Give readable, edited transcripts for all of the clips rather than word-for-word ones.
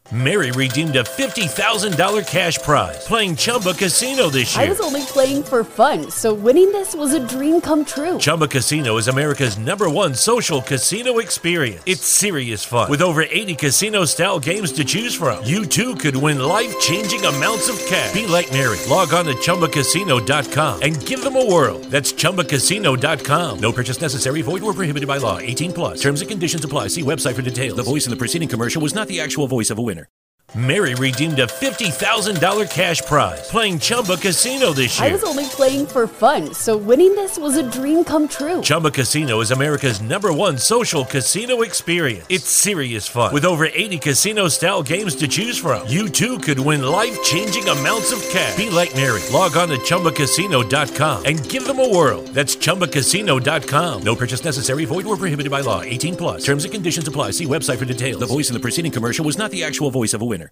Mary redeemed a $50,000 cash prize playing Chumba Casino this year. I was only playing for fun, so winning this was a dream come true. Chumba Casino is America's #1 social casino experience. It's serious fun. With over 80 casino-style games to choose from, you too could win life-changing amounts of cash. Be like Mary. Log on to ChumbaCasino.com and give them a whirl. That's ChumbaCasino.com. No purchase necessary. Void where prohibited by law. 18 plus. Terms and conditions apply. See website for details. The voice in the preceding commercial was not the actual voice of a winner. Mary redeemed a $50,000 cash prize playing Chumba Casino this year. I was only playing for fun, so winning this was a dream come true. Chumba Casino is America's #1 social casino experience. It's serious fun. With over 80 casino-style games to choose from, you too could win life-changing amounts of cash. Be like Mary. Log on to ChumbaCasino.com and give them a whirl. That's ChumbaCasino.com. No purchase necessary. Void where prohibited by law. 18 plus. Terms and conditions apply. See website for details. The voice in the preceding commercial was not the actual voice of a winner.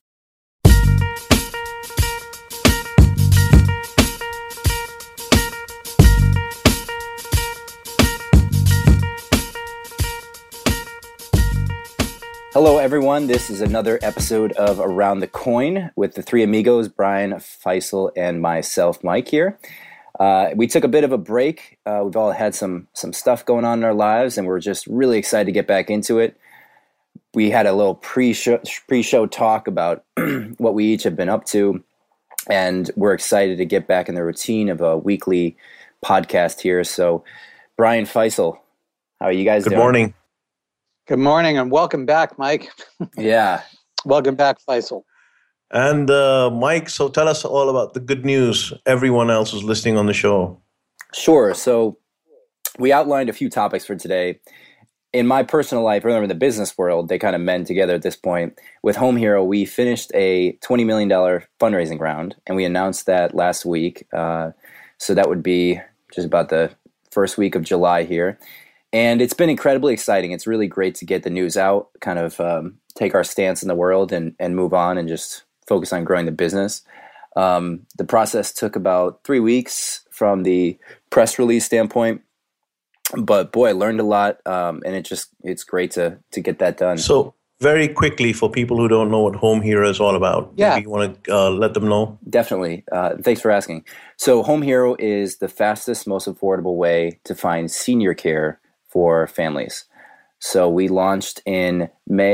Hello, everyone. This is another episode of Around the Coin with the three amigos, Brian, Faisal, and myself, Mike, here. We took a bit of a break. We've all had some stuff going on in our lives, and we're just really excited to get back into it. We had a little pre-show talk about what we each have been up to, and we're excited to get back in the routine of a weekly podcast here. So, Brian, Faisal, how are you guys doing? Good morning. Good morning, and welcome back, Mike. Yeah. Welcome back, Faisal. And Mike, so tell us all about the good news everyone else is listening on the show. Sure. So we outlined a few topics for today. In my personal life, or in the business world, they kind of mend together at this point. With Home Hero, we finished a $20 million fundraising round, and we announced that last week. So that would be just about the first week of July here. And it's been incredibly exciting. It's really great to get the news out, kind of take our stance in the world and move on and just focus on growing the business. The process took about 3 weeks from the press release standpoint. But boy, I learned a lot, and it's great to get that done. So very quickly, for people who don't know what Home Hero is all about, maybe you want to let them know? Definitely. Thanks for asking. So Home Hero is the fastest, most affordable way to find senior care for families. So we launched in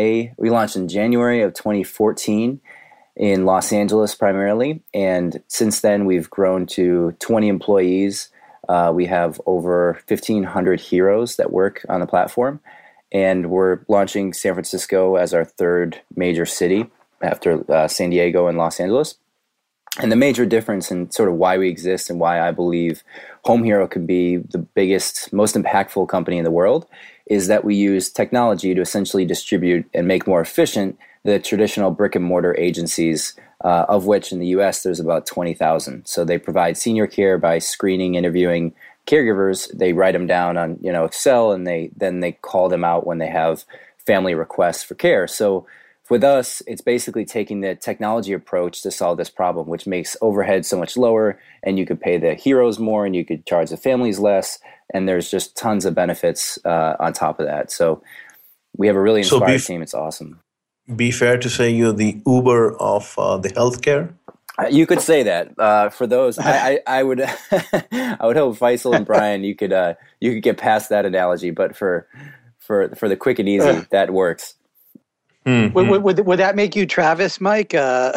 January of 2014 in Los Angeles primarily. And since then, we've grown to 20 employees. We have over 1,500 heroes that work on the platform. And we're launching San Francisco as our third major city after San Diego and Los Angeles. And the major difference in sort of why we exist and why I believe Home Hero can be the biggest, most impactful company in the world is that we use technology to essentially distribute and make more efficient the traditional brick and mortar agencies, of which in the US there's about 20,000. So they provide senior care by screening, interviewing caregivers. They write them down on Excel, and they call them out when they have family requests for care. So with us, it's basically taking the technology approach to solve this problem, which makes overhead so much lower, and you could pay the heroes more, and you could charge the families less, and there's just tons of benefits on top of that. So we have a really inspired team. It's awesome. Be fair to say you're the Uber of the healthcare? You could say that. For those, I would I would hope Faisal and Brian, you could get past that analogy, but for the quick and easy, that works. Mm-hmm. Would that make you Travis, Mike? Yeah.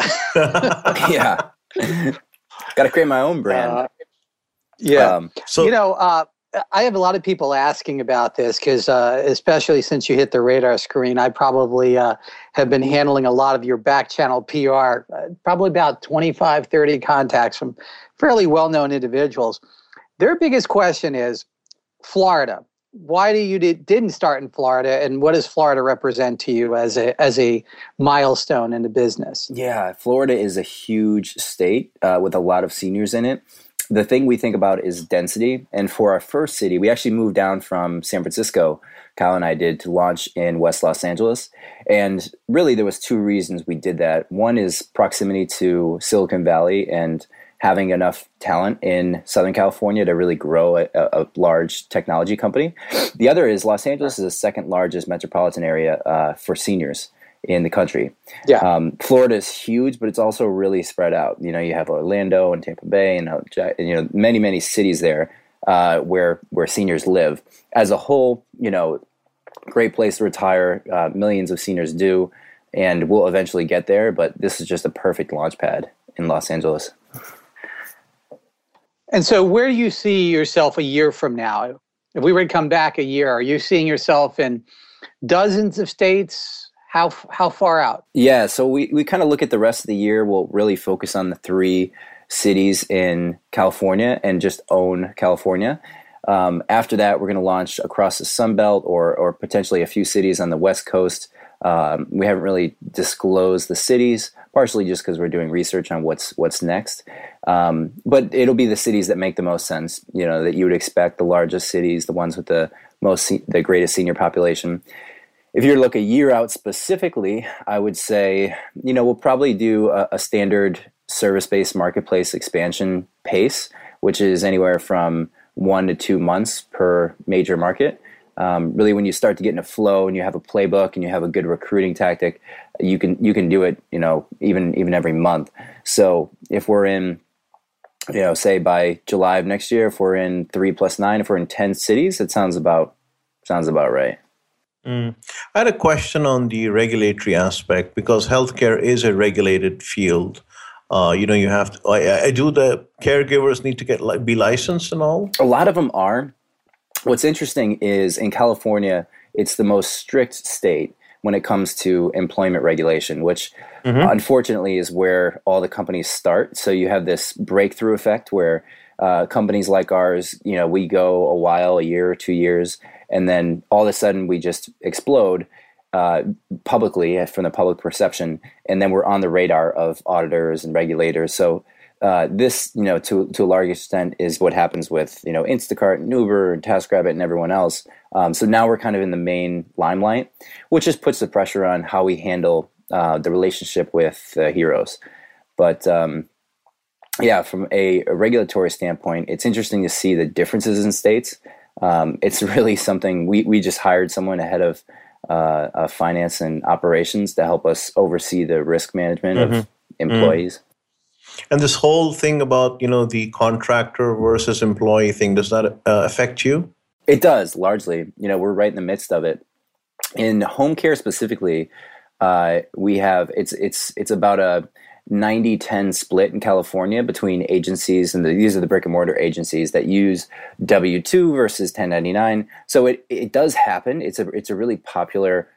Got to create my own brand. I have a lot of people asking about this because, especially since you hit the radar screen, I probably have been handling a lot of your back channel PR, probably about 25, 30 contacts from fairly well-known individuals. Their biggest question is Florida. Why didn't start in Florida, and what does Florida represent to you as a milestone in the business? Yeah, Florida is a huge state with a lot of seniors in it. The thing we think about is density. And for our first city, we actually moved down from San Francisco, Kyle and I did, to launch in West Los Angeles. And really, there was two reasons we did that. One is proximity to Silicon Valley and having enough talent in Southern California to really grow a large technology company. The other is Los Angeles is the second largest metropolitan area for seniors in the country. Yeah. Florida is huge, but it's also really spread out. You know, you have Orlando and Tampa Bay, and many, many cities there where seniors live. As a whole, you know, great place to retire. Millions of seniors do, and we'll eventually get there. But this is just a perfect launch pad in Los Angeles. And so where do you see yourself a year from now? If we were to come back a year, are you seeing yourself in dozens of states? How far out? Yeah, so we kind of look at the rest of the year. We'll really focus on the 3 cities in California and just own California. After that, we're going to launch across the Sun Belt or potentially a few cities on the West Coast. We haven't really disclosed the cities, partially just because we're doing research on what's next. But it'll be the cities that make the most sense, you know, that you would expect, the largest cities, the ones with the greatest senior population. If you were to look a year out specifically, I would say, you know, we'll probably do a standard service-based marketplace expansion pace, which is anywhere from 1 to 2 months per major market. Really, when you start to get in a flow and you have a playbook and you have a good recruiting tactic, you can do it, you know, even every month. So if we're in, you know, say by July of next year, if we're in 3 + 9, if we're in 10 cities, it sounds about right. I had a question on the regulatory aspect, because healthcare is a regulated field. You know, you have to. Do the caregivers need to be licensed and all? A lot of them are. What's interesting is in California, it's the most strict state when it comes to employment regulation, which unfortunately is where all the companies start. So you have this breakthrough effect where companies like ours, you know, we go a year or 2 years, and then all of a sudden we just explode publicly from the public perception, and then we're on the radar of auditors and regulators. So this, you know, to a large extent is what happens with, you know, Instacart and Uber and TaskRabbit and everyone else. So now we're kind of in the main limelight, which just puts the pressure on how we handle the relationship with heroes. But yeah, from a regulatory standpoint, it's interesting to see the differences in states. It's really something we just hired someone ahead of finance and operations to help us oversee the risk management of employees. And this whole thing about, you know, the contractor versus employee thing, does that affect you? It does, largely. You know, we're right in the midst of it. In home care specifically, we have it's about a 90-10 split in California between agencies, and these are the brick and mortar agencies that use W-2 versus 1099. So it does happen. It's a really popular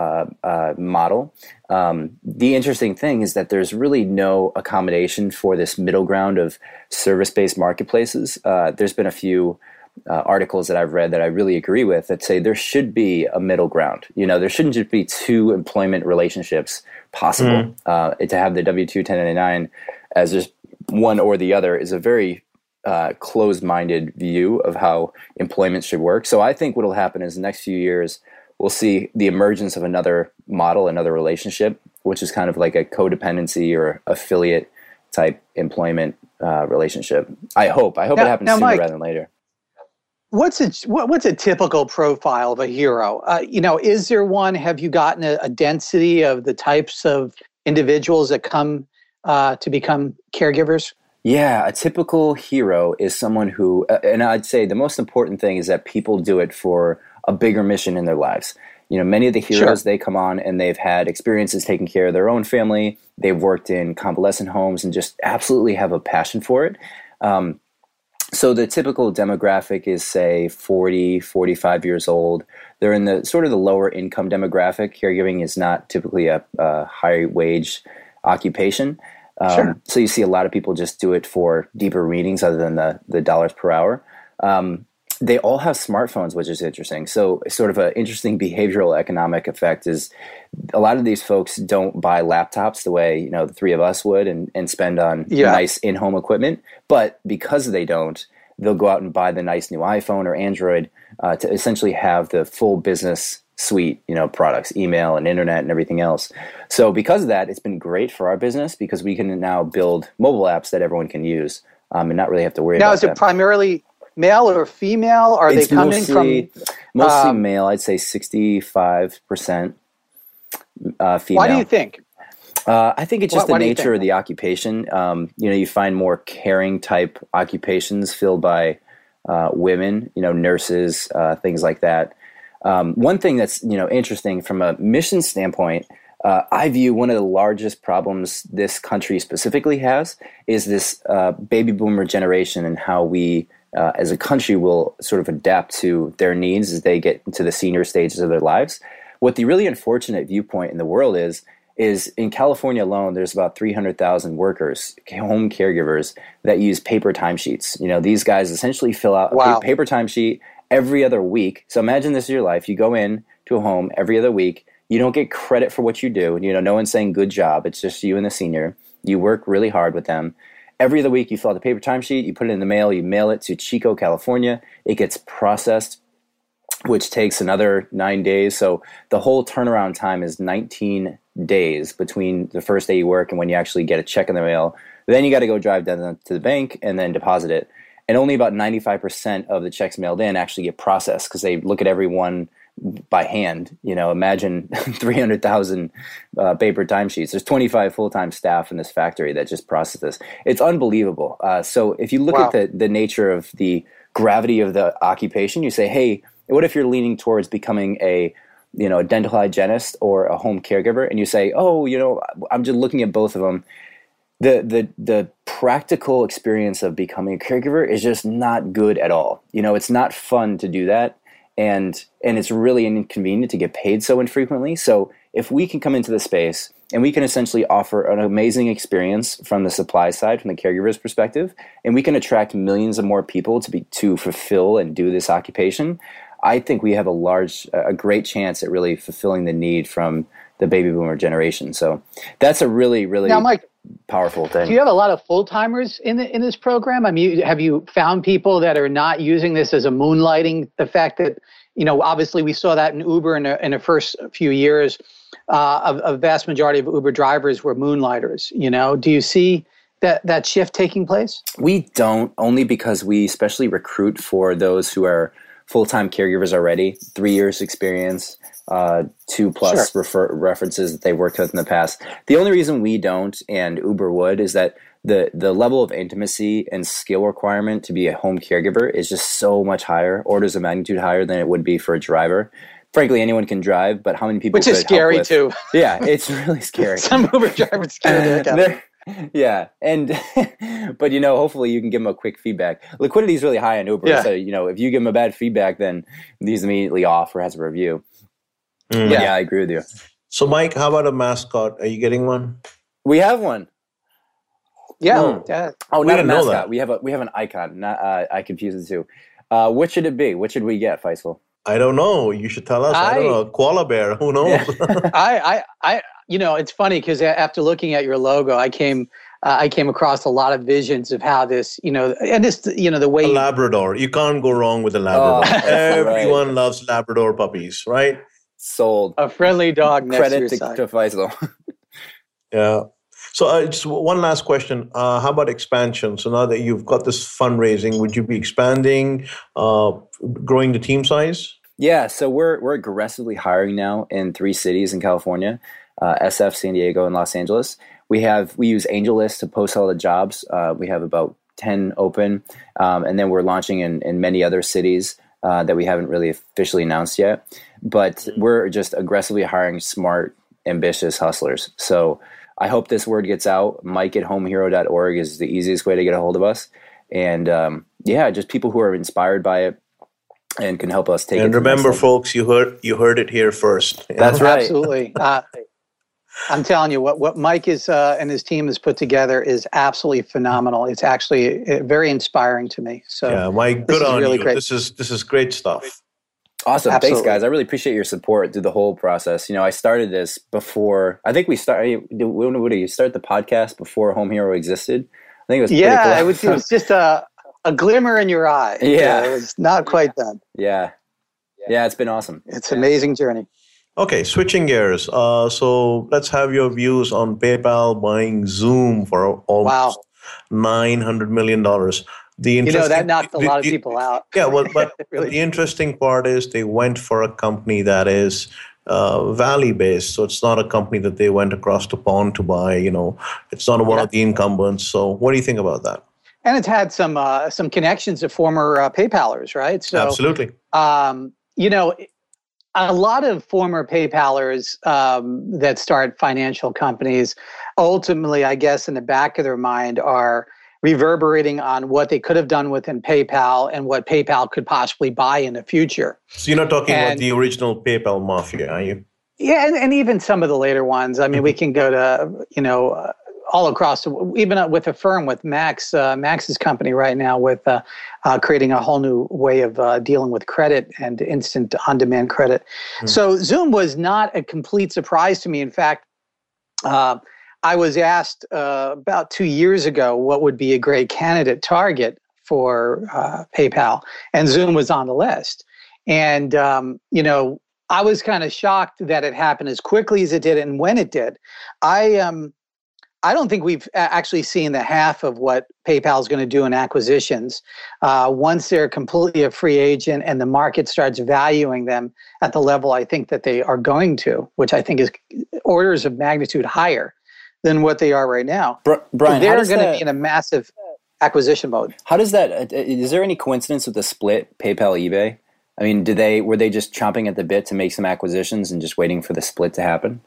model. The interesting thing is that there's really no accommodation for this middle ground of service-based marketplaces. There's been a few articles that I've read that I really agree with that say there should be a middle ground. You know, there shouldn't just be 2 employment relationships possible. To have the W-2 1099 as just one or the other is a very closed-minded view of how employment should work. So I think what will happen is the next few years we'll see the emergence of another model, another relationship, which is kind of like a codependency or affiliate type employment relationship. I hope it happens sooner Mike, rather than later. What's a typical profile of a hero? You know, is there one? Have you gotten a density of the types of individuals that come to become caregivers? Yeah, a typical hero is someone who, and I'd say the most important thing is that people do it for a bigger mission in their lives. You know, many of the heroes, they come on and they've had experiences taking care of their own family. They've worked in convalescent homes and just absolutely have a passion for it. So the typical demographic is, say, 40, 45 years old. They're in the sort of the lower income demographic. Caregiving is not typically a high wage occupation. So you see a lot of people just do it for deeper readings other than the dollars per hour. They all have smartphones, which is interesting. So sort of an interesting behavioral economic effect is a lot of these folks don't buy laptops the way, you know, the 3 of us would and spend on nice in-home equipment. But because they don't, they'll go out and buy the nice new iPhone or Android to essentially have the full business suite, you know, products, email and internet and everything else. So because of that, it's been great for our business because we can now build mobile apps that everyone can use and not really have to worry about that. Now, is it primarily male or female? Are they coming from mostly male? I'd say 65%. female. Why do you think? I think it's just the Why do you nature of think? the occupation. You find more caring type occupations filled by women, nurses, things like that. One thing that's, interesting from a mission standpoint, I view one of the largest problems this country specifically has is this baby boomer generation and how we, as a country, will sort of adapt to their needs as they get into the senior stages of their lives. What the really unfortunate viewpoint in the world is in California alone, there's about 300,000 workers, home caregivers, that use paper timesheets. These guys essentially fill out a paper timesheet every other week. So imagine this is your life. You go in to a home every other week. You don't get credit for what you do. No one's saying good job. It's just you and the senior. You work really hard with them. Every other week, you fill out the paper timesheet. You put it in the mail. You mail it to Chico, California. It gets processed, which takes another 9 days. So the whole turnaround time is 19 days between the first day you work and when you actually get a check in the mail. Then you got to go drive down to the bank and then deposit it. And only about 95% of the checks mailed in actually get processed because they look at every one by hand. Imagine 300,000 paper timesheets. There's 25 full-time staff in this factory that just process this. It's unbelievable. So if you look at the nature of the gravity of the occupation, you say, hey, what if you're leaning towards becoming a dental hygienist or a home caregiver, and you say, I'm just looking at both of them. The practical experience of becoming a caregiver is just not good at all. It's not fun to do that, and it's really inconvenient to get paid so infrequently. So if we can come into the space and we can essentially offer an amazing experience from the supply side, from the caregiver's perspective, and we can attract millions of more people to fulfill and do this occupation, I think we have a great chance at really fulfilling the need from the baby boomer generation. So that's a really, really powerful thing. Do you have a lot of full-timers in this program? I mean, have you found people that are not using this as a moonlighting? The fact that, obviously we saw that in Uber in the first few years, a vast majority of Uber drivers were moonlighters. Do you see that shift taking place? We don't, only because we especially recruit for those who are full-time caregivers already, 3 years experience, 2+ references that they've worked with in the past. The only reason we don't and Uber would is that the level of intimacy and skill requirement to be a home caregiver is just so much higher, orders of magnitude higher than it would be for a driver. Frankly, anyone can drive, but how many people? Which is scary too. Yeah, it's really scary. Some Uber drivers scare. Yeah, but hopefully you can give them a quick feedback. Liquidity is really high on Uber, so if you give them a bad feedback, then he's immediately off or has a review. Yeah, I agree with you. So, Mike, how about a mascot? Are you getting one? We have one. Yeah. Oh, not a mascot. We have an icon. Not I confuse the two. What should it be? What should we get, Faisal? I don't know. You should tell us. I don't know. Koala bear. Who knows? Yeah. It's funny because after looking at your logo, I came across a lot of visions of how this, and this, the way a Labrador. You can't go wrong with a Labrador. Everyone loves Labrador puppies, right? Sold. A friendly dog next Credit to your to side. Faisal. Yeah. So just one last question. How about expansion? So now that you've got this fundraising, would you be expanding, growing the team size? Yeah. So we're aggressively hiring now in 3 cities in California, SF, San Diego, and Los Angeles. We use AngelList to post all the jobs. We have about 10 open, and then we're launching in many other cities that we haven't really officially announced yet. But we're just aggressively hiring smart, ambitious hustlers. So I hope this word gets out. Mike@homehero.org is the easiest way to get a hold of us. And just people who are inspired by it and can help us take it. And remember, folks, you heard it here first. That's right. Absolutely. I'm telling you, what Mike is and his team has put together is absolutely phenomenal. It's actually very inspiring to me. So yeah, Mike, good on you. Great. This is great stuff. Awesome. Absolutely. Thanks, guys. I really appreciate your support through the whole process. I started this before. I think we started. When did you start the podcast before Home Hero existed? I think it was. Yeah, it was just a glimmer in your eye. Yeah, it was not quite done. Yeah, it's been awesome. It's an amazing journey. Okay, switching gears. So let's have your views on PayPal buying Zoom for almost $900 million. That knocked a lot of people out. Yeah, well, but really. The interesting part is they went for a company that is Valley based, so it's not a company that they went across the pond to buy. It's not one of the incumbents. So, what do you think about that? And it's had some connections to former PayPalers, right? So, absolutely. A lot of former PayPalers that start financial companies, ultimately, I guess, in the back of their mind, are reverberating on what they could have done within PayPal and what PayPal could possibly buy in the future. So you're not talking about the original PayPal mafia, are you? Yeah, and even some of the later ones. I mean, we can go to, all across, even with Affirm, with Max's company right now, with creating a whole new way of dealing with credit and instant on-demand credit. So Zoom was not a complete surprise to me. In fact, I was asked about 2 years ago what would be a great candidate target for PayPal, and Zoom was on the list. And, I was kind of shocked that it happened as quickly as it did and when it did. I don't think we've actually seen the half of what PayPal is going to do in acquisitions. Once they're completely a free agent and the market starts valuing them at the level I think that they are going to, which I think is orders of magnitude higher than what they are right now. Brian, they're going to be in a massive acquisition mode. How does that? Is there any coincidence with the split PayPal eBay? I mean, were they just chomping at the bit to make some acquisitions and just waiting for the split to happen?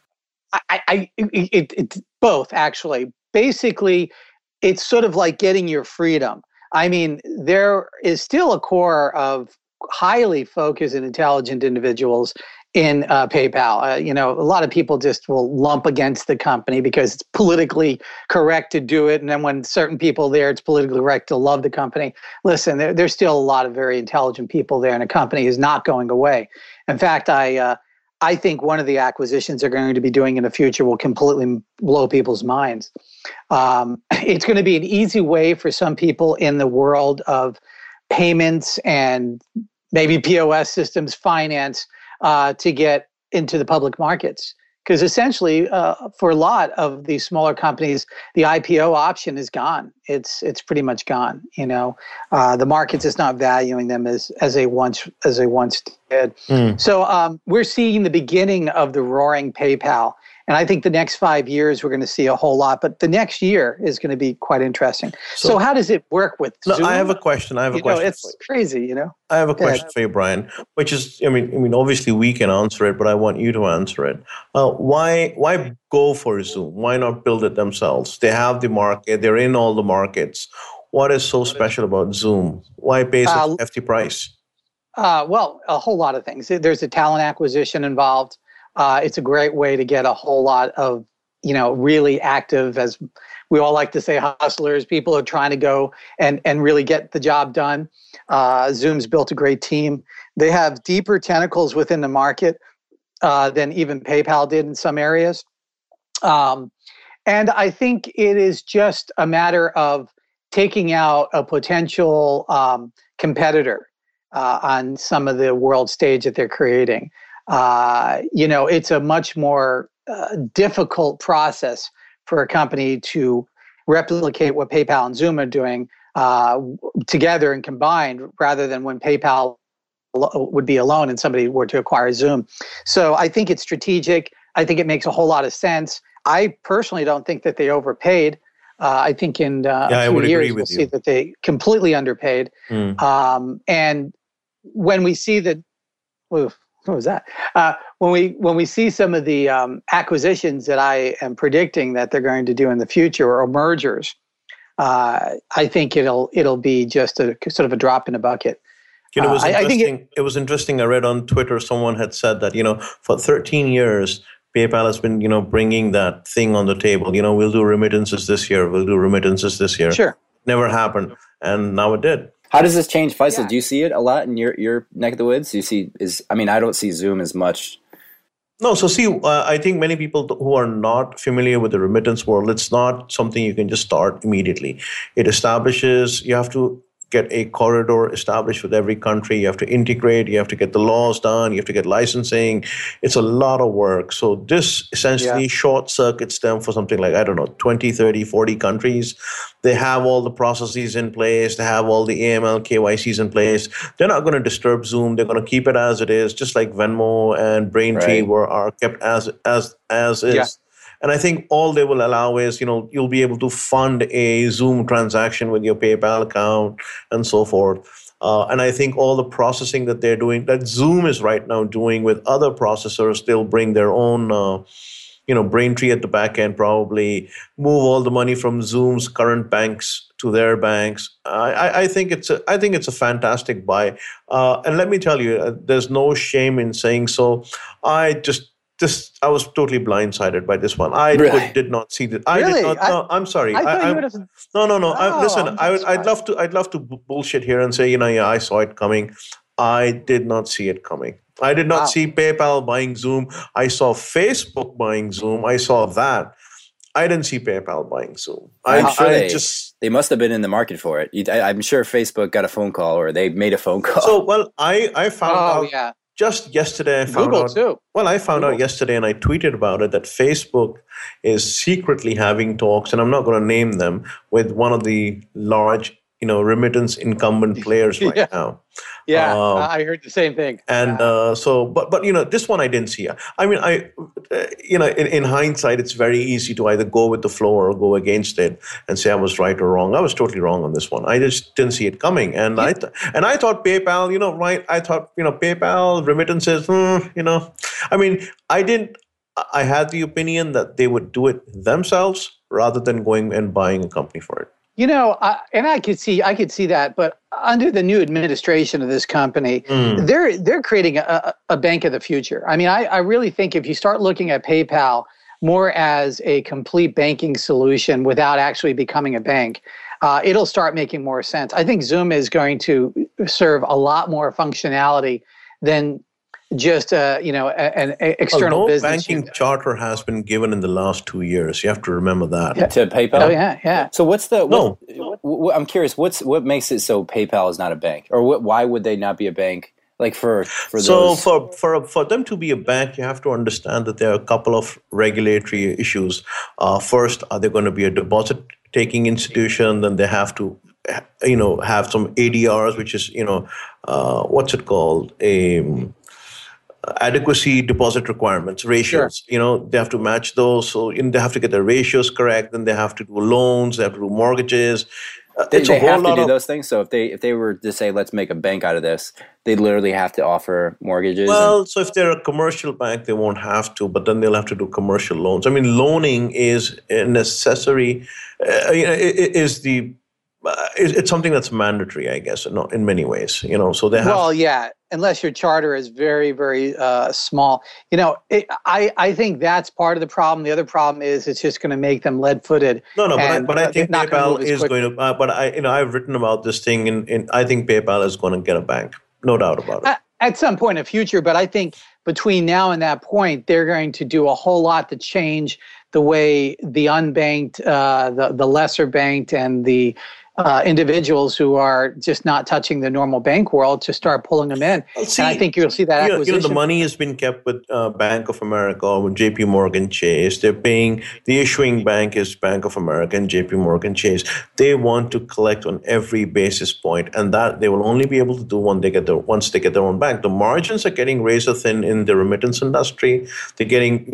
It's both, actually. Basically, it's sort of like getting your freedom. I mean, there is still a core of highly focused and intelligent individuals in PayPal. A lot of people just will lump against the company because it's politically correct to do it. And then when certain people there, it's politically correct to love the company. Listen, there's still a lot of very intelligent people there, and the company is not going away. In fact, I think one of the acquisitions they're going to be doing in the future will completely blow people's minds. It's going to be an easy way for some people in the world of payments and maybe POS systems, finance, to get into the public markets. Because essentially, for a lot of these smaller companies, the IPO option is gone. It's pretty much gone. The market's just not valuing them as they once did. So we're seeing the beginning of the roaring PayPal. And I think the next 5 years, we're going to see a whole lot. But the next year is going to be quite interesting. So how does it work with Zoom? I have a question. It's crazy, I have a question for you, Brian, which is, I mean, obviously we can answer it, but I want you to answer it. Why go for Zoom? Why not build it themselves? They have the market. They're in all the markets. What is so special about Zoom? Why pay such a hefty price? Well, a whole lot of things. There's a talent acquisition involved. It's a great way to get a whole lot of, really active, as we all like to say, hustlers, people who are trying to go and really get the job done. Zoom's built a great team. They have deeper tentacles within the market than even PayPal did in some areas. And I think it is just a matter of taking out a potential competitor on some of the world stage that they're creating. It's a much more difficult process for a company to replicate what PayPal and Zoom are doing together and combined, rather than when PayPal would be alone and somebody were to acquire Zoom. So I think it's strategic. I think it makes a whole lot of sense. I personally don't think that they overpaid. I think in a few years we'll see that they completely underpaid. And when we see that, what was that? When we see some of the acquisitions that I am predicting that they're going to do in the future, or mergers, I think it'll be just a sort of a drop in a bucket. It was interesting. It was interesting. I read on Twitter someone had said that for 13 years PayPal has been bringing that thing on the table. We'll do remittances this year. We'll do remittances this year. Sure. Never happened, and now it did. How does this change, Faisal? Yeah. Do you see it a lot in your neck of the woods? Do you see? I don't see Zoom as much. No, so I think many people who are not familiar with the remittance world, it's not something you can just start immediately. It establishes, you have to get a corridor established with every country. You have to integrate. You have to get the laws done. You have to get licensing. It's a lot of work. So this essentially short circuits them for something like, 20, 30, 40 countries. They have all the processes in place. They have all the AML, KYCs in place. They're not going to disturb Zoom. They're going to keep it as it is, just like Venmo and Braintree are kept as is. Yeah. And I think all they will allow is, you'll be able to fund a Zoom transaction with your PayPal account and so forth. And I think all the processing that they're doing, that Zoom is right now doing with other processors, they'll bring their own, Braintree at the back end, probably move all the money from Zoom's current banks to their banks. I think it's a fantastic buy. And let me tell you, there's no shame in saying so. I was totally blindsided by this one. I did not see that. I did not. No, I'm sorry. No. Listen, I'd love to bullshit here and say, I saw it coming. I did not see it coming. I did not see PayPal buying Zoom. I saw Facebook buying Zoom. I saw that. I didn't see PayPal buying Zoom. I'm sure they must have been in the market for it. I'm sure Facebook got a phone call or they made a phone call. So, I found out. Yeah. Just yesterday, I found out. Too. Well, I found out yesterday, and I tweeted about it, that Facebook is secretly having talks, and I'm not going to name them, with one of the large, remittance incumbent players right now. Yeah, I heard the same thing. And but this one I didn't see. I mean, in hindsight, it's very easy to either go with the flow or go against it and say I was right or wrong. I was totally wrong on this one. I just didn't see it coming. And I thought PayPal, right? I thought, PayPal, remittances, I mean, I had the opinion that they would do it themselves rather than going and buying a company for it. And I could see that, but under the new administration of this company, they're creating a bank of the future. I mean, I really think if you start looking at PayPal more as a complete banking solution without actually becoming a bank, it'll start making more sense. I think Zoom is going to serve a lot more functionality than just an external business. Banking charter has been given in the last 2 years. You have to remember that. Yeah. To PayPal? Oh yeah. So I'm curious, what makes it so PayPal is not a bank? Or why would they not be a bank? Like for those? So for them to be a bank, you have to understand that there are a couple of regulatory issues. First, are they going to be a deposit taking institution? Then they have to have some ADRs, which is what's it called, adequacy deposit requirements, ratios. Sure. They have to match those. So they have to get the ratios correct. Then they have to do loans. They have to do mortgages. They have to do those things. So if they were to say, let's make a bank out of this, they literally have to offer mortgages. Well, so if they're a commercial bank, they won't have to, but then they'll have to do commercial loans. I mean, loaning is a necessary. It's something that's mandatory, I guess, in many ways. So they have. Well, yeah. Unless your charter is very, very small. I think that's part of the problem. The other problem is it's just going to make them lead-footed. No, but I think PayPal is going to. But I've written about this thing, and I think PayPal is going to get a bank, no doubt about it. At some point in the future, but I think between now and that point, they're going to do a whole lot to change the way the unbanked, the lesser banked, and the individuals who are just not touching the normal bank world to start pulling them in. And I think you'll see that acquisition. The money has been kept with Bank of America or with JP Morgan Chase. They're paying, the issuing bank is Bank of America and JP Morgan Chase. They want to collect on every basis point, and that they will only be able to do once they get their own bank. The margins are getting razor thin in the remittance industry. They're getting,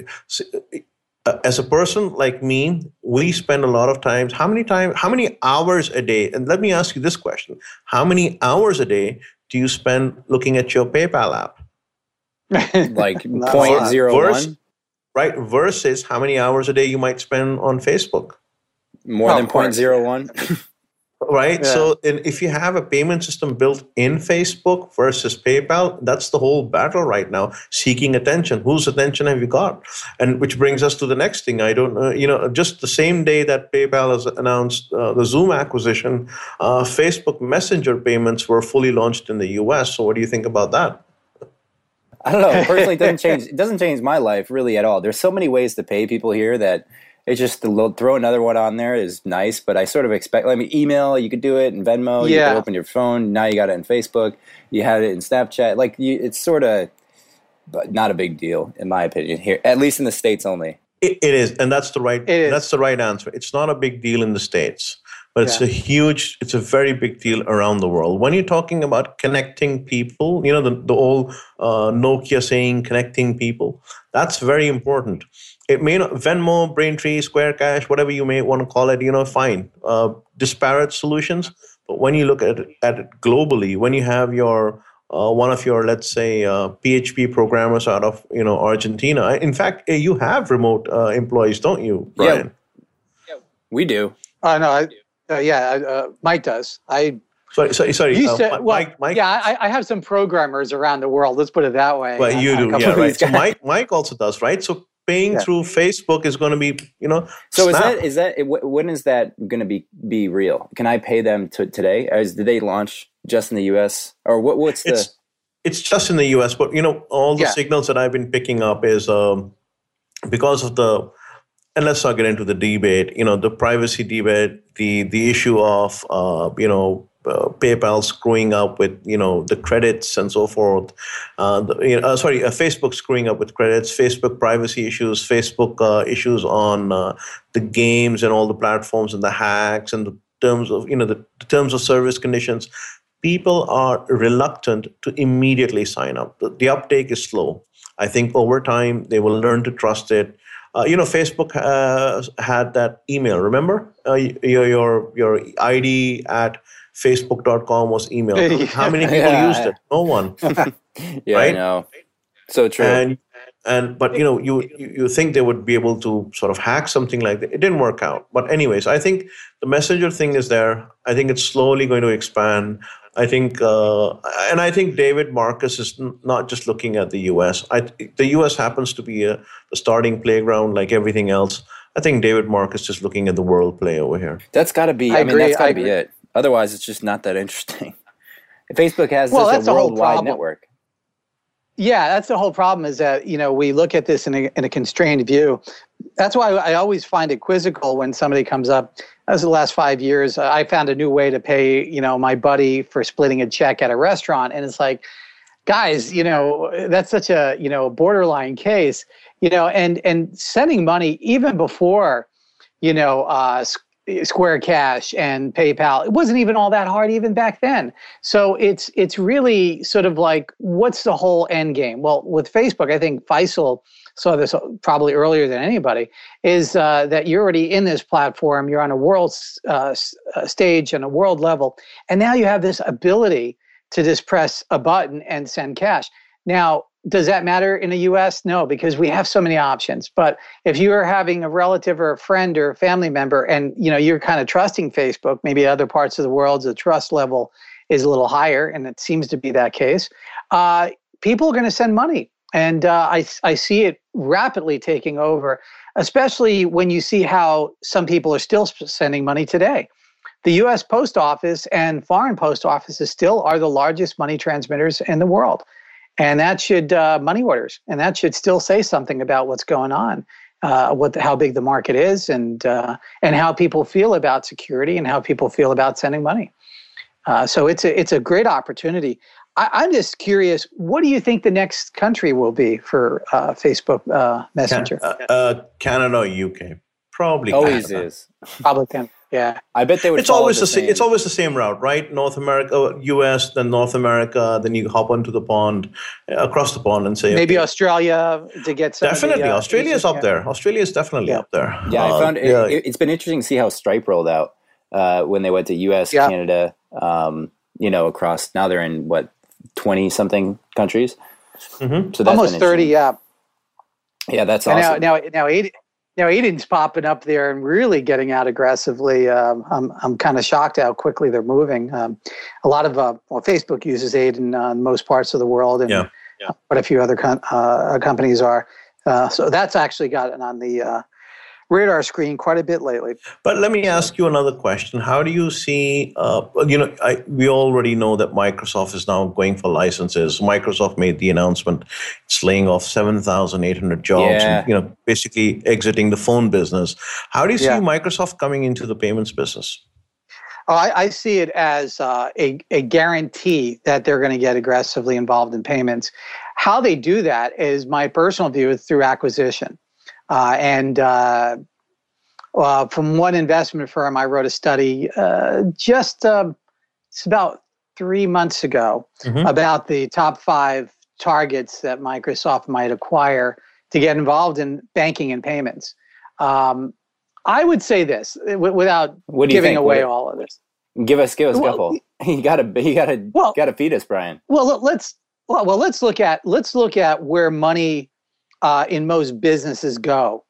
as a person like me, we spend a lot of time. How many hours a day? And let me ask you this question: how many hours a day do you spend looking at your PayPal app? Like 0.01, right? Versus how many hours a day you might spend on Facebook? More than 0.01. Right. Yeah. So if you have a payment system built in Facebook versus PayPal, that's the whole battle right now, seeking attention. Whose attention have you got? And which brings us to the next thing. I don't know, just the same day that PayPal has announced the Zoom acquisition, Facebook Messenger payments were fully launched in the US. So what do you think about that? I don't know. Personally, it doesn't change my life really at all. There's so many ways to pay people here that It's just throw another one on there is nice, but I sort of expect. I mean, email you could do it in Venmo. You could open your phone. Now you got it in Facebook. You had it in Snapchat. Like it's sort of, but not a big deal in my opinion. Here, at least in the States only. It is, and that's the right answer. It's not a big deal in the States, but it's a very big deal around the world. When you're talking about connecting people, the old Nokia saying, connecting people, that's very important. It may not, Venmo, Braintree, Square Cash, whatever you may want to call it, fine. Disparate solutions. But when you look at it globally, when you have your one of your, let's say, PHP programmers out of Argentina. In fact, you have remote employees, don't you, Brian? Yeah, we do. No, Mike does. Sorry. Mike. Yeah, I have some programmers around the world. Let's put it that way. Well, you do, yeah, right. So Mike also does, right? So paying through Facebook is going to be, So Snap. is that when is that going to be real? Can I pay them today? Did they launch just in the U.S. or what's the? It's just in the U.S., but all the signals that I've been picking up is because of the. And let's not get into the debate. The privacy debate, the issue of PayPal screwing up with the credits and so forth. Facebook screwing up with credits, Facebook privacy issues, Facebook issues on the games and all the platforms and the hacks and the terms of the terms of service conditions. People are reluctant to immediately sign up. The uptake is slow. I think over time they will learn to trust it. Facebook had that email. Remember, your ID at Facebook.com was email. How many people used it? No one. Yeah, right? I know. So true. But you think they would be able to sort of hack something like that. It didn't work out. But anyways, I think the Messenger thing is there. I think it's slowly going to expand. I think, and I think David Marcus is not just looking at the U.S. The U.S. happens to be the starting playground like everything else. I think David Marcus is just looking at the world play over here. That's got to be. That's got to be it. Otherwise, it's just not that interesting. Facebook has a worldwide network. Yeah, that's the whole problem is that, we look at this in a constrained view. That's why I always find it quizzical when somebody comes up. As the last 5 years, I found a new way to pay, my buddy for splitting a check at a restaurant. And it's like, guys, that's such a, borderline case, and sending money even before, Square Cash and PayPal, it wasn't even all that hard even back then. So it's really sort of like, what's the whole end game? Well, with Facebook, I think Faisal saw this probably earlier than anybody, is that you're already in this platform, you're on a world stage and a world level, and now you have this ability to just press a button and send cash. Now, does that matter in the U.S.? No, because we have so many options. But if you are having a relative or a friend or a family member and you're kind of trusting Facebook, maybe other parts of the world, the trust level is a little higher, and it seems to be that case, people are going to send money. And I see it rapidly taking over, especially when you see how some people are still sending money today. The U.S. Post Office and foreign post offices still are the largest money transmitters in the world. And that should, money orders, and that should still say something about what's going on, how big the market is, and how people feel about security and how people feel about sending money. So it's a great opportunity. I'm just curious, what do you think the next country will be for Facebook Messenger? Canada or UK? Probably always Canada. Is. Probably Canada. Yeah, I bet they would. It's always the same. It's always the same route, right? North America, U.S., then North America, then you hop onto the pond, across the pond, and say maybe Australia to get some. Definitely, Australia is up there. Australia is definitely up there. Yeah, I found it's been interesting to see how Stripe rolled out when they went to U.S., Canada, across. Now they're in 20 something countries. Mm-hmm. So that's almost 30. Yeah. Yeah, that's awesome. Now Aiden's popping up there and really getting out aggressively. I'm kind of shocked how quickly they're moving. A lot of Facebook uses Aiden in most parts of the world, and quite a few other companies are. So that's actually gotten on the radar screen quite a bit lately. But let me ask you another question. How do you see, we already know that Microsoft is now going for licenses. Microsoft made the announcement it's laying off 7,800 jobs and, basically exiting the phone business. How do you see Microsoft coming into the payments business? Oh, I see it as a guarantee that they're going to get aggressively involved in payments. How they do that is, my personal view, is through acquisition. From one investment firm, I wrote a study it's about 3 months ago about the top 5 targets that Microsoft might acquire to get involved in banking and payments. I would say this without giving away all of this. Give us a couple. You gotta feed us, Brian. Well, let's look at where money in most businesses go.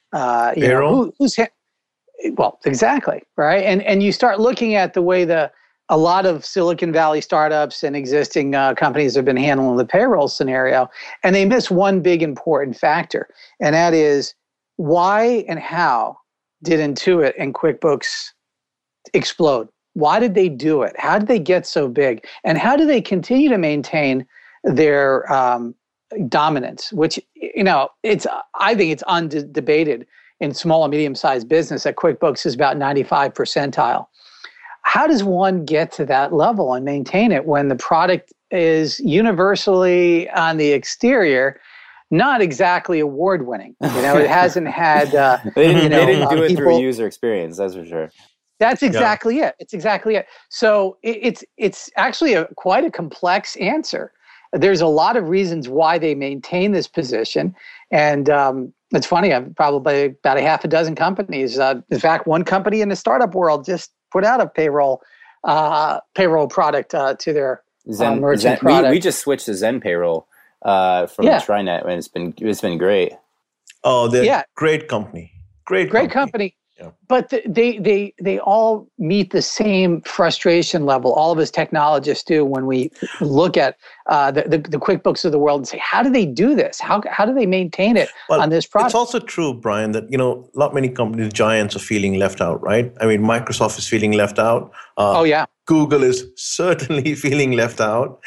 Exactly, right. And you start looking at the way a lot of Silicon Valley startups and existing companies have been handling the payroll scenario, and they miss one big important factor, and that is, why and how did Intuit and QuickBooks explode? Why did they do it? How did they get so big? And how do they continue to maintain their dominance? Which, I think it's undebated in small and medium-sized business that QuickBooks is about 95 percentile. How does one get to that level and maintain it when the product is universally on the exterior not exactly award-winning? It hasn't had. They didn't do it through user experience. That's for sure. That's exactly it. It's exactly it. So it's actually quite a complex answer. There's a lot of reasons why they maintain this position, and it's funny. I've probably about a half a dozen companies. In fact, one company in the startup world just put out a payroll product to their merchant product. We just switched to Zen Payroll from TriNet, and it's been great. Oh, they're great company. Great company. Yeah. But they all meet the same frustration level. All of us technologists do when we look at the QuickBooks of the world and say, how do they do this? How do they maintain it on this product? It's also true, Brian, that not many companies, giants, are feeling left out, right? I mean, Microsoft is feeling left out. Google is certainly feeling left out.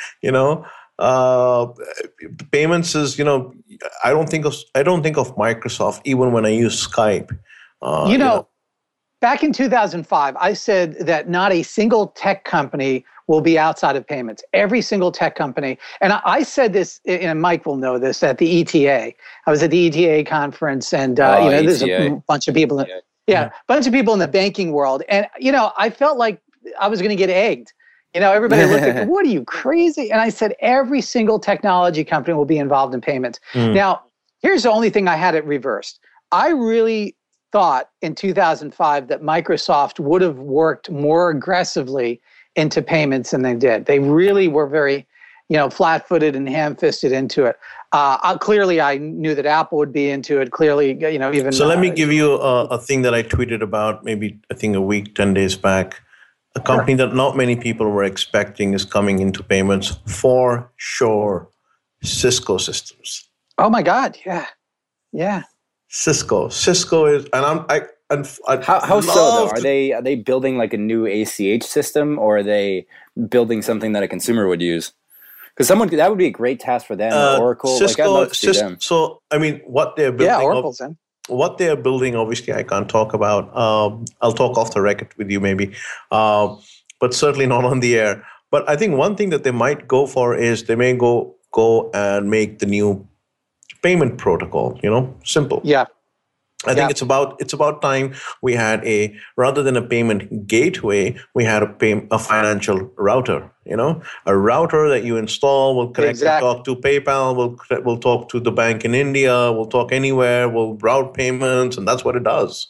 Payments is, I don't think of Microsoft even when I use Skype. Back in 2005, I said that not a single tech company will be outside of payments. Every single tech company. And I said this, and Mike will know this, at the ETA. I was at the ETA conference, and there's a bunch of people. Bunch of people in the banking world. And, I felt like I was going to get egged. Everybody looked at me, what are you, crazy? And I said, every single technology company will be involved in payments. Now, here's the only thing I had it reversed. I really thought in 2005 that Microsoft would have worked more aggressively into payments than they did. They really were very, flat-footed and ham-fisted into it. Clearly, I knew that Apple would be into it. Clearly, even. So let me give you a thing that I tweeted about maybe, I think, a week, 10 days back. A company that not many people were expecting is coming into payments for sure. Cisco Systems. Oh my God! Yeah. Cisco is, and how so though? Are they building like a new ACH system, or are they building something that a consumer would use? Because that would be a great task for them. Oracle, Cisco, I'd love to see them. So I mean, what they're building. Yeah, Oracle's in. What they are building, obviously, I can't talk about. I'll talk off the record with you, maybe, but certainly not on the air. But I think one thing that they might go for is they may go and make the new payment protocol. Simple. Yeah. I think it's about time we had rather than a payment gateway, we had a financial router. A router that you install will connect and talk to PayPal, will talk to the bank in India, will talk anywhere, will route payments, and that's what it does.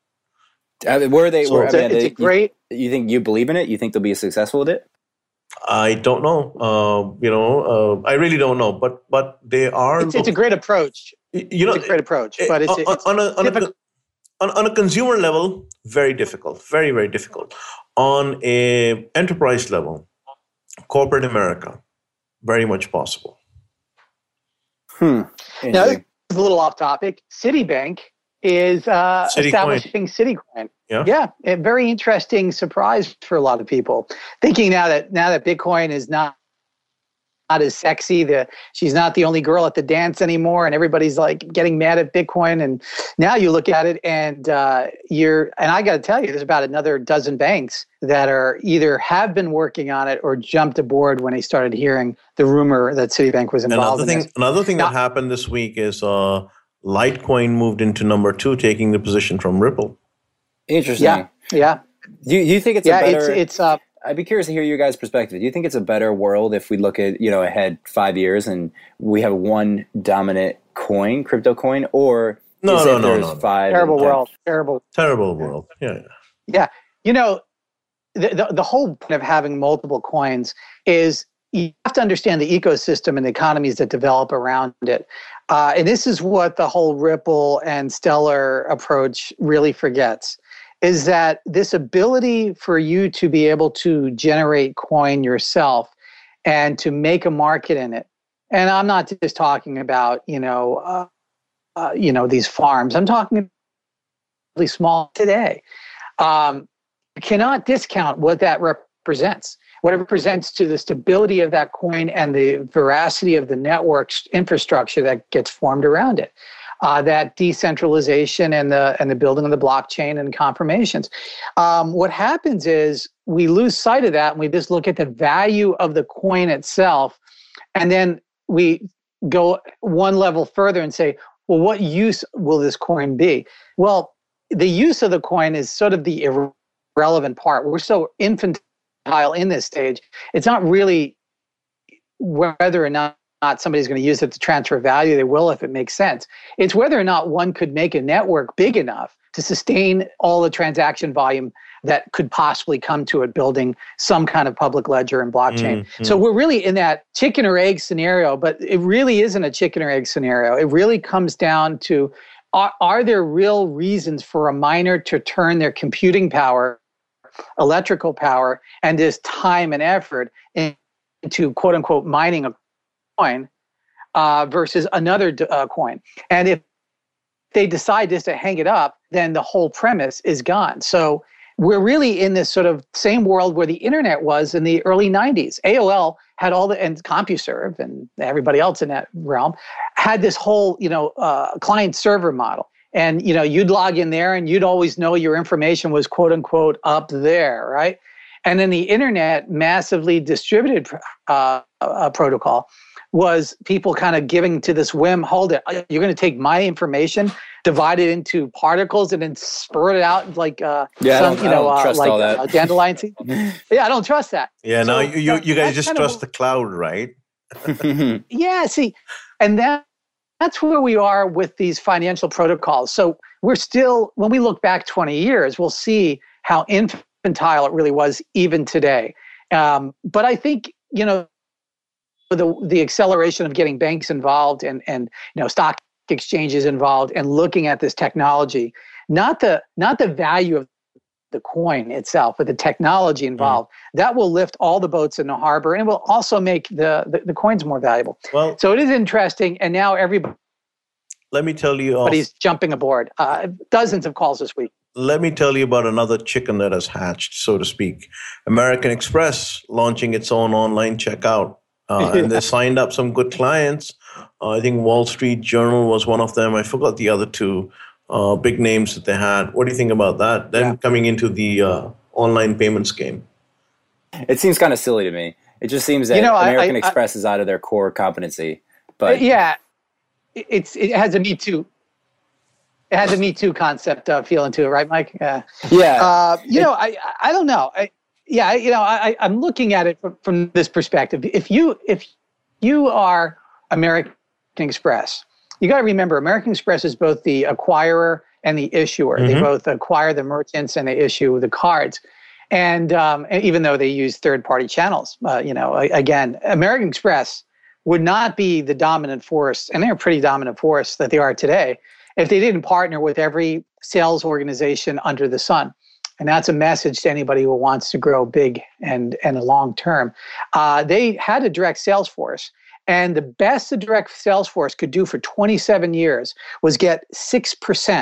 It's great. You think you believe in it? You think they'll be successful with it? I don't know. I really don't know. But they are. It's a great approach. It's a great approach, but it's on a consumer level, very difficult, very, very difficult. On a enterprise level, corporate America, very much possible. Now, a little off topic. Citibank is establishing Citicoin. Yeah. A very interesting surprise for a lot of people. Thinking now that Bitcoin is not as sexy, she's not the only girl at the dance anymore, and everybody's like getting mad at Bitcoin. And now you look at it, and I got to tell you, there's about another dozen banks that are either have been working on it or jumped aboard when they started hearing the rumor that Citibank was involved in this. Another thing that happened this week is Litecoin moved into number 2, taking the position from Ripple. Interesting. Yeah. Do you think it's a better? It's I'd be curious to hear your guys' perspective. Do you think it's a better world if we look at ahead 5 years and we have one dominant coin, crypto coin, or no. Five terrible world. Terrible world. Yeah. Yeah. The whole point of having multiple coins is you have to understand the ecosystem and the economies that develop around it. And this is what the whole Ripple and Stellar approach really forgets, is that this ability for you to be able to generate coin yourself and to make a market in it. And I'm not just talking about, these farms. I'm talking really small today. You cannot discount what that represents. What it represents to the stability of that coin and the veracity of the network's infrastructure that gets formed around it. That decentralization and the building of the blockchain and confirmations. What happens is we lose sight of that and we just look at the value of the coin itself, and then we go one level further and say, well, what use will this coin be? Well, the use of the coin is sort of the irrelevant part. We're so infantile in this stage. It's not really whether or not somebody's going to use it to transfer value. They will if it makes sense. It's whether or not one could make a network big enough to sustain all the transaction volume that could possibly come to it, building some kind of public ledger and blockchain. Mm-hmm. So we're really in that chicken or egg scenario, but it really isn't a chicken or egg scenario. It really comes down to, are there real reasons for a miner to turn their computing power, electrical power, and this time and effort into quote unquote mining a coin versus another coin? And if they decide just to hang it up, then the whole premise is gone. So we're really in this sort of same world where the internet was in the early 90s. AOL had and CompuServe and everybody else in that realm had this whole, client server model. And, you'd log in there and you'd always know your information was quote unquote up there, right? And then the internet, massively distributed protocol, was people kind of giving to this whim, hold it, you're going to take my information, divide it into particles, and then spurt it out like I don't trust all that. Dandelion seed. Yeah, I don't trust that. Yeah, so, you guys just trust the cloud, right? Yeah, see, and that's where we are with these financial protocols. So we're still, when we look back 20 years, we'll see how infantile it really was even today. But I think, the acceleration of getting banks involved and stock exchanges involved and looking at this technology, not the value of the coin itself, but the technology involved, that will lift all the boats in the harbor, and it will also make the coins more valuable. Well, so it is interesting, and now let me tell you, everybody's jumping aboard. Dozens of calls this week. Let me tell you about another chicken that has hatched, so to speak. American Express launching its own online checkout. And they signed up some good clients. I think Wall Street Journal was one of them. I forgot the other two big names that they had. What do you think about that? Then coming into the online payments game. It seems kind of silly to me. It just seems that American Express is out of their core competency. But it has a Me Too. It has a Me Too concept feeling to it, right, Mike? Yeah. I don't know. I'm looking at it from this perspective. If you are American Express, you got to remember American Express is both the acquirer and the issuer. Mm-hmm. They both acquire the merchants and they issue the cards. And even though they use third-party channels, again, American Express would not be the dominant force, and they're a pretty dominant force that they are today, if they didn't partner with every sales organization under the sun. And that's a message to anybody who wants to grow big and long term. They had a direct sales force. And the best the direct sales force could do for 27 years was get 6%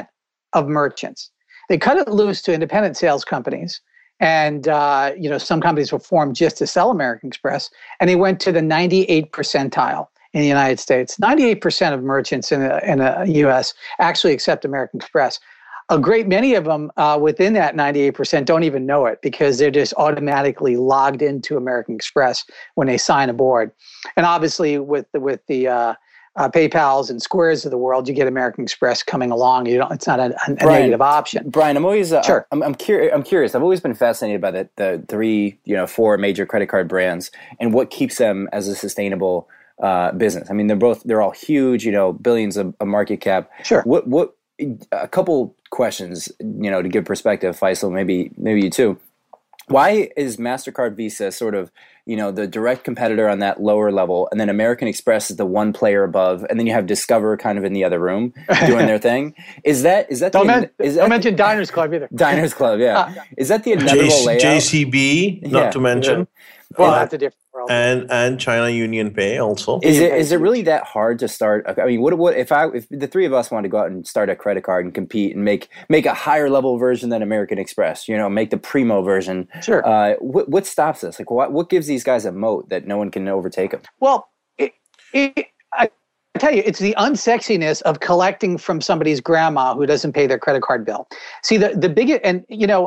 of merchants. They cut it loose to independent sales companies. And, some companies were formed just to sell American Express. And they went to the 98th percentile in the United States. 98% of merchants in the U.S. actually accept American Express. A great many of them within that 98% don't even know it because they're just automatically logged into American Express when they sign aboard. And obviously with the PayPals and Squares of the world, you get American Express coming along. It's not a Brian, negative option. Brian, I'm always sure. I'm curious. I've always been fascinated by the 4 major credit card brands and what keeps them as a sustainable business. I mean, they're all huge. Billions of market cap. Sure. What a couple questions. To give perspective, Faisal, maybe you too. Why is MasterCard, Visa sort of, the direct competitor on that lower level, and then American Express is the one player above, and then you have Discover kind of in the other room doing their thing? Is that don't mention Diners Club either. Diners Club, yeah. Is that the inevitable layout? JCB, not to mention. Well, that's a different world. And China Union Pay also. Is it really that hard to start? I mean, what if the three of us wanted to go out and start a credit card and compete and make a higher level version than American Express? Make the primo version. Sure. What stops us? Like, what gives these guys a moat that no one can overtake them? Well, I tell you, it's the unsexiness of collecting from somebody's grandma who doesn't pay their credit card bill. See, the biggest, and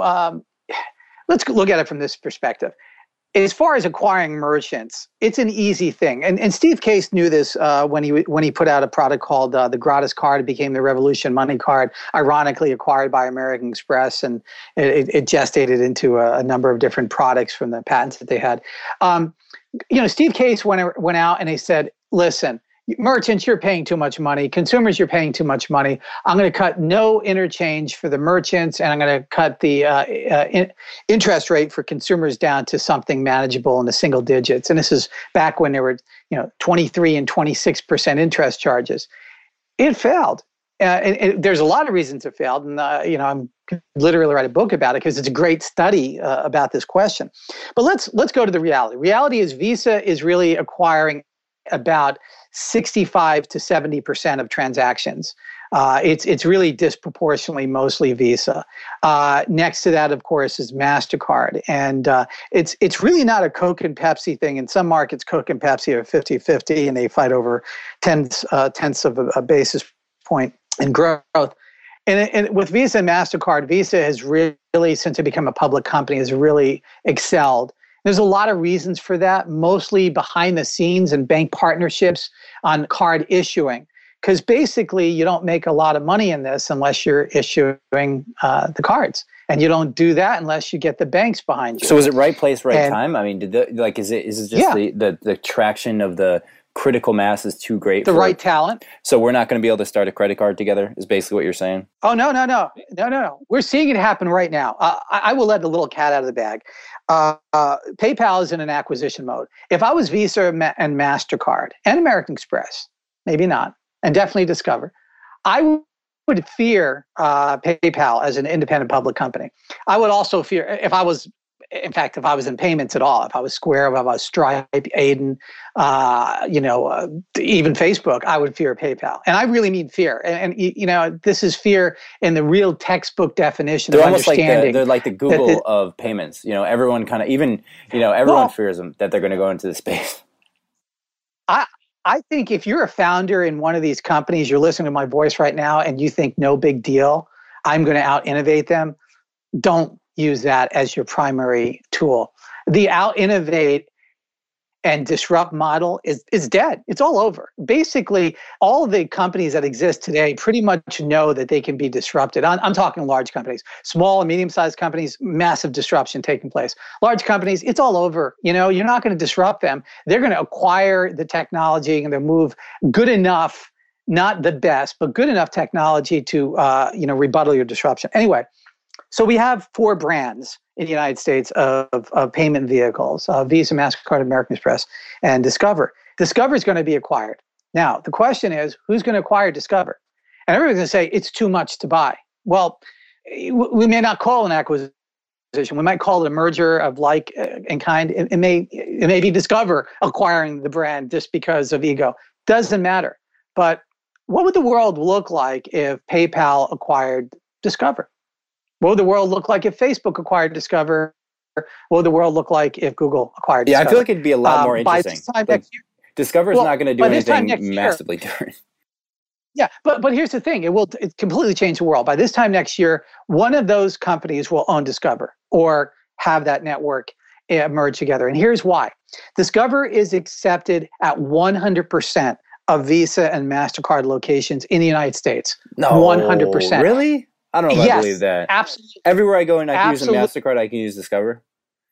let's look at it from this perspective. As far as acquiring merchants, it's an easy thing. And Steve Case knew this when he put out a product called the Gratis Card. It became the Revolution Money Card, ironically acquired by American Express, and it gestated into a number of different products from the patents that they had. Steve Case went out and he said, listen, merchants, you're paying too much money. Consumers, you're paying too much money. I'm going to cut no interchange for the merchants, and I'm going to cut the interest rate for consumers down to something manageable in the single digits. And this is back when there were 23 and 26% interest charges. It failed. And there's a lot of reasons it failed, and I'm literally write a book about it because it's a great study about this question. But let's go to the reality. Reality is Visa is really acquiring about 65 to 70% of transactions. It's really disproportionately mostly Visa. Next to that, of course, is MasterCard. And it's really not a Coke and Pepsi thing. In some markets, Coke and Pepsi are 50-50, and they fight over tenths of a basis point in growth. And with Visa and MasterCard, Visa has really, since it became a public company, has really excelled. There's a lot of reasons for that, mostly behind the scenes and bank partnerships on card issuing. Because basically, you don't make a lot of money in this unless you're issuing the cards. And you don't do that unless you get the banks behind you. So is it right place, right time? I mean, is it just the traction of the critical mass is too great? The right talent. So we're not going to be able to start a credit card together is basically what you're saying? Oh, no. We're seeing it happen right now. I will let the little cat out of the bag. PayPal is in an acquisition mode. If I was Visa and MasterCard and American Express, maybe not, and definitely Discover, I would fear PayPal as an independent public company. I would also fear, if I was in payments at all, if I was Square, if I was Stripe, Adyen, even Facebook, I would fear PayPal. And I really mean fear. And this is fear in the real textbook definition they're of almost understanding. They're like the Google of payments. Everyone kind of, everyone fears them, that they're going to go into the space. I think if you're a founder in one of these companies, you're listening to my voice right now, and you think no big deal, I'm going to out-innovate them, don't use that as your primary tool. The out-innovate and disrupt model is dead. It's all over. Basically, all the companies that exist today pretty much know that they can be disrupted. I'm talking large companies. Small and medium-sized companies, massive disruption taking place. Large companies, it's all over. You're not going to disrupt them. They're going to acquire the technology and they'll move good enough, not the best, but good enough technology to rebuttal your disruption. Anyway, so we have 4 brands in the United States of payment vehicles, Visa, MasterCard, American Express, and Discover. Discover is going to be acquired. Now, the question is, who's going to acquire Discover? And everyone's going to say, it's too much to buy. Well, we may not call it an acquisition. We might call it a merger of like and kind. It may be Discover acquiring the brand just because of ego. Doesn't matter. But what would the world look like if PayPal acquired Discover? What would the world look like if Facebook acquired Discover? What would the world look like if Google acquired Discover? Yeah, I feel like it'd be a lot more By interesting. this time next year, Discover's not going to do anything massively year, different. Yeah, but here's the thing: it completely change the world. By this time next year, one of those companies will own Discover or have that network merge together. And here's why: Discover is accepted at 100% of Visa and MasterCard locations in the United States. No, 100%. Really? I don't know if I believe that. Absolutely. Everywhere I go and I can use a MasterCard, I can use Discover.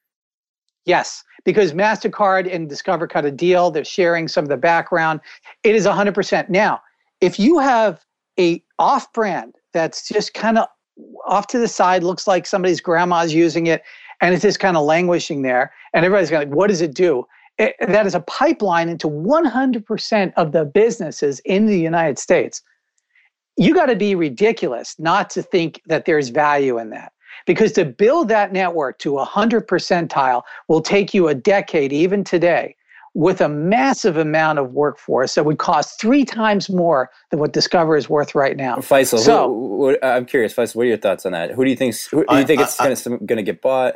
Yes, because MasterCard and Discover cut a deal. They're sharing some of the background. It is 100%. Now, if you have a off-brand that's just kind of off to the side, looks like somebody's grandma's using it, and it's just kind of languishing there, and everybody's going, what does it do? That is a pipeline into 100% of the businesses in the United States. You got to be ridiculous not to think that there's value in that. Because to build that network to 100 percentile will take you a decade, even today, with a massive amount of workforce that would cost 3 times more than what Discover is worth right now. Faisal, I'm curious, Faisal, what are your thoughts on that? Who do you think it's going to get bought?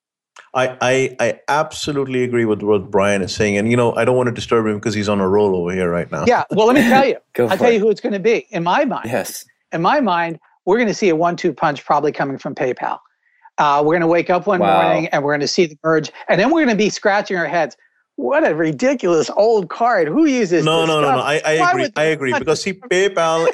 I absolutely agree with what Brian is saying. And, I don't want to disturb him because he's on a roll over here right now. Yeah, well, let me tell you. I'll tell you who it's going to be. In my mind, yes. In my mind, we're going to see a 1-2 punch probably coming from PayPal. We're going to wake up one morning and we're going to see the merge. And then we're going to be scratching our heads. What a ridiculous old card. Who uses this? No. I agree. Because see, PayPal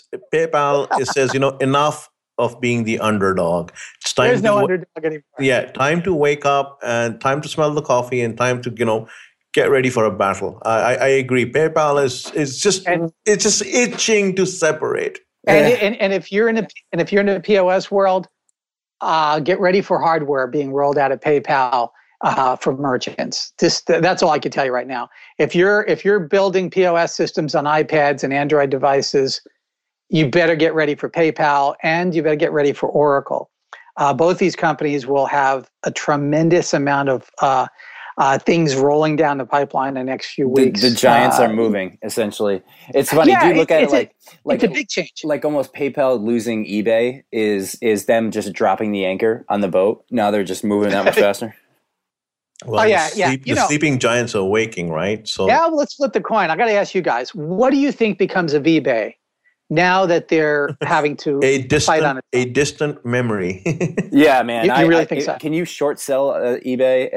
says, enough of being the underdog. It's time. There's no underdog anymore. Yeah, time to wake up and time to smell the coffee and time to, get ready for a battle. I agree. PayPal is just itching to separate. And if you're in the POS world, get ready for hardware being rolled out at PayPal for merchants. That's all I can tell you right now. If you're building POS systems on iPads and Android devices, you better get ready for PayPal and you better get ready for Oracle. Both these companies will have a tremendous amount of things rolling down the pipeline in the next few weeks. The giants are moving, essentially. It's funny. Do you look at it like it's a big change. Like almost PayPal losing eBay is them just dropping the anchor on the boat. Now they're just moving that much faster. Well, the sleeping giants are waking, right? So well, let's flip the coin. I got to ask you guys, what do you think becomes of eBay now that they're having to fight on it? A distant memory. Yeah, man. You really think so? Can you short sell eBay?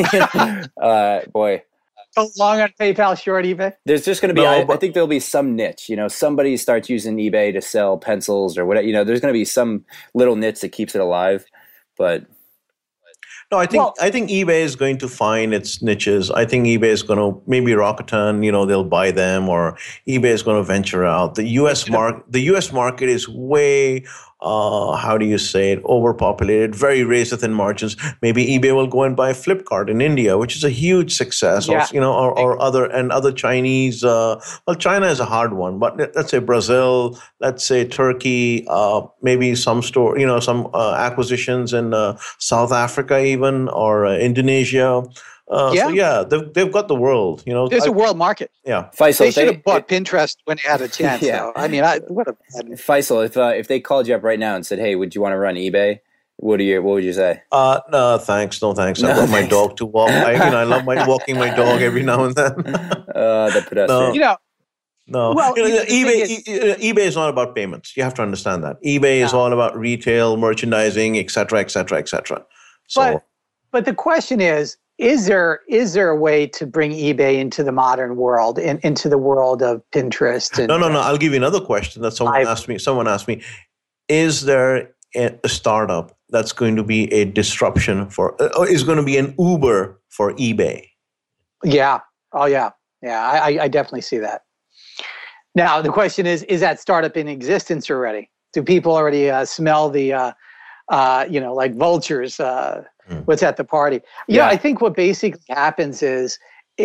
And boy. So long on PayPal, short eBay? There's just going to be, I think there'll be some niche. Somebody starts using eBay to sell pencils or whatever. There's going to be some little niche that keeps it alive. But no, I think eBay is going to find its niches. I think eBay is going to maybe Rakuten, they'll buy them, or eBay is going to venture out. The U.S. market is way, how do you say it, overpopulated, very razor thin margins. Maybe eBay will go and buy Flipkart in India, which is a huge success. Yeah. Or other Chinese. China is a hard one, but let's say Brazil, let's say Turkey, maybe some acquisitions in South Africa even, or Indonesia. So they've got the world. There's a world market. Yeah, Faisal, they should have bought Pinterest when they had a chance. Yeah, what a Faisal, if they called you up right now and said, "Hey, would you want to run eBay?" What would you say? No thanks. I got my dog to walk. I love walking my dog every now and then. The pedestrian. No. Well, eBay is not about payments. You have to understand that. eBay is all about retail, merchandising, et cetera, et cetera, et cetera. So, but the question is there a way to bring eBay into the modern world, into the world of Pinterest? And, no. I'll give you another question that someone asked me. Is there a startup that's going to be a disruption is going to be an Uber for eBay? Yeah. Oh, yeah. Yeah, I definitely see that. Now, the question is that startup in existence already? Do people already smell the, like vultures, what's at the party? Yeah, I think what basically happens is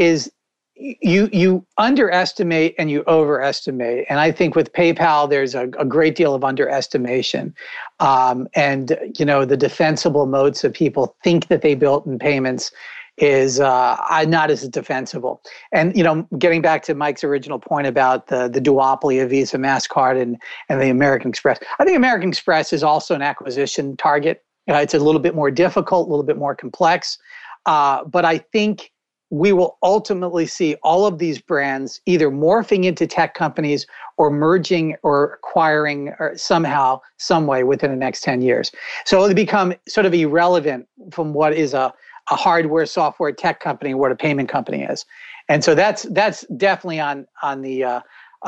you underestimate and you overestimate. And I think with PayPal, there's a great deal of underestimation. And, the defensible moats that people think that they built in payments is not as defensible. And, getting back to Mike's original point about the duopoly of Visa, MasterCard, and the American Express, I think American Express is also an acquisition target. It's a little bit more difficult, a little bit more complex. But I think we will ultimately see all of these brands either morphing into tech companies or merging or acquiring or somehow, some way within the next 10 years. So it'll become sort of irrelevant from what is a hardware, software, tech company, what a payment company is. And so that's definitely on the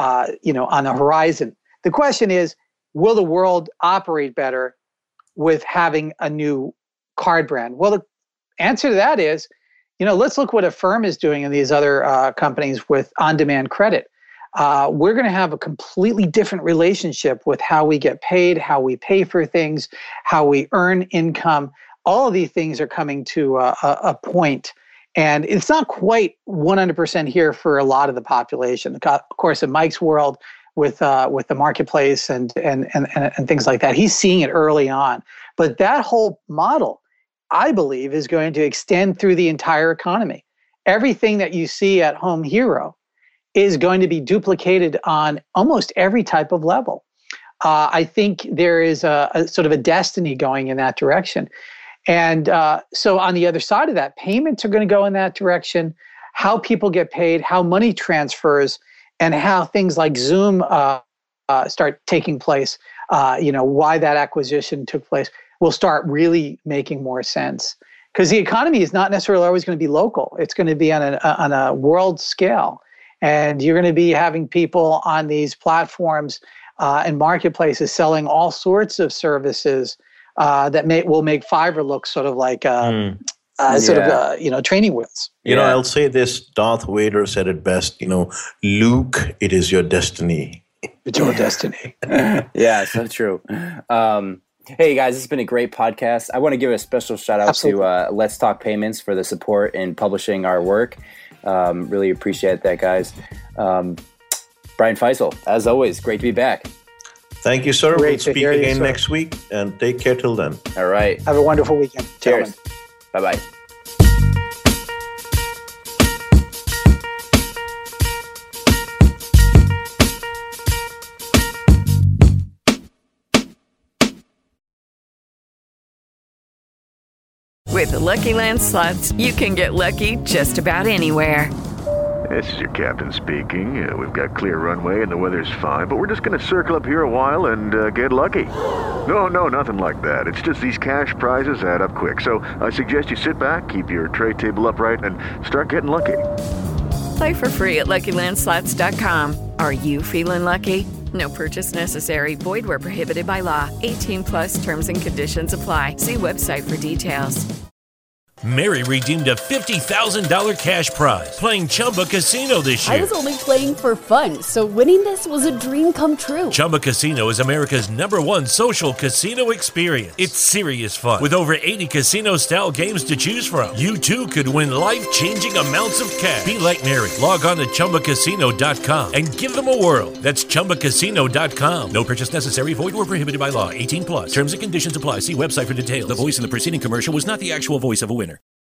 horizon. The question is, will the world operate better with having a new card brand? Well, the answer to that is, let's look what Affirm is doing in these other companies with on-demand credit. We're going to have a completely different relationship with how we get paid, how we pay for things, how we earn income. All of these things are coming to a point, and it's not quite 100% here for a lot of the population. Of course, in Mike's world, with the marketplace and things like that, he's seeing it early on. But that whole model, I believe, is going to extend through the entire economy. Everything that you see at Home Hero is going to be duplicated on almost every type of level. I think there is a sort of a destiny going in that direction. And so on the other side of that, payments are going to go in that direction, how people get paid, how money transfers, and how things like Zoom start taking place, why that acquisition took place, will start really making more sense. Because the economy is not necessarily always going to be local. It's going to be on a world scale. And you're going to be having people on these platforms and marketplaces selling all sorts of services that will make Fiverr look sort of like training wheels. I'll say this, Darth Vader said it best, Luke, it is your destiny. It's your destiny. Yeah, so true. Hey guys, this has been a great podcast. I want to give a special shout out to Let's Talk Payments for the support in publishing our work. Really appreciate that, guys. Brian Feisel, as always, great to be back. Thank you, sir. We'll speak again next week, and take care till then. All right. Have a wonderful weekend. Cheers. Bye-bye. With the Lucky Land Slots, you can get lucky just about anywhere. This is your captain speaking. We've got clear runway and the weather's fine, but we're just going to circle up here a while and get lucky. No, nothing like that. It's just these cash prizes add up quick. So I suggest you sit back, keep your tray table upright, and start getting lucky. Play for free at LuckyLandSlots.com. Are you feeling lucky? No purchase necessary. Void where prohibited by law. 18+ terms and conditions apply. See website for details. Mary redeemed a $50,000 cash prize playing Chumba Casino this year. I was only playing for fun, so winning this was a dream come true. Chumba Casino is America's #1 social casino experience. It's serious fun. With over 80 casino-style games to choose from, you too could win life-changing amounts of cash. Be like Mary. Log on to ChumbaCasino.com and give them a whirl. That's ChumbaCasino.com. No purchase necessary. Void where prohibited by law. 18+. Terms and conditions apply. See website for details. The voice in the preceding commercial was not the actual voice of a winner.